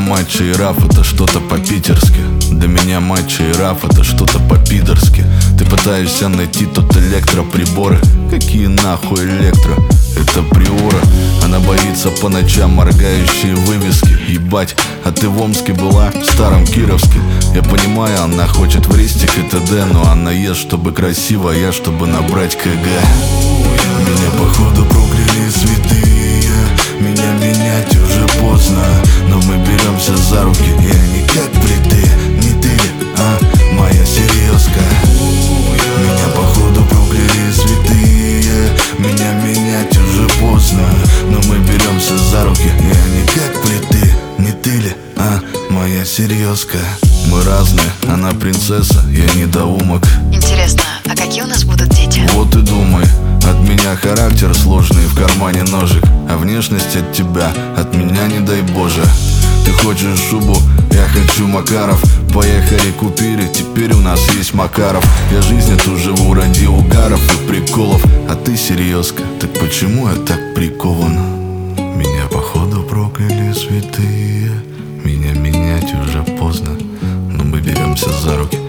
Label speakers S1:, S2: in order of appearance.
S1: матча и раф — это что-то по-питерски. Для меня матча и раф — это что-то по-пидорски. Ты пытаешься найти тут электроприборы. Какие нахуй электро? Это приора. Она боится по ночам моргающие вывески. Ебать, а ты в Омске была, в старом Кировске. Я понимаю, она хочет в Ристик и т.д. Но она ест, чтобы красиво, я чтобы набрать КГ. Меня походу прокляли святые. Меня менять уже поздно, но мы беремся за руки, и они как плиты. Не ты ли, а моя серьезка? Меня походу прокляли святые. Меня менять уже поздно, но мы беремся за руки, и они как плиты. Не ты ли, а моя серьезка? Мы разные, она принцесса, я недоумок.
S2: Интересно, а какие у нас будут дети?
S1: Вот и думай. От меня характер сложный, в кармане ножик. А внешность от тебя, от меня не дай боже. Ты хочешь шубу, я хочу Макаров. Поехали купили, теперь у нас есть Макаров. Я жизнь эту живу ради угаров и приколов. А ты серьезка, так почему я так прикован? Меня походу прокляли святые. Меня менять уже поздно, но мы беремся за руки.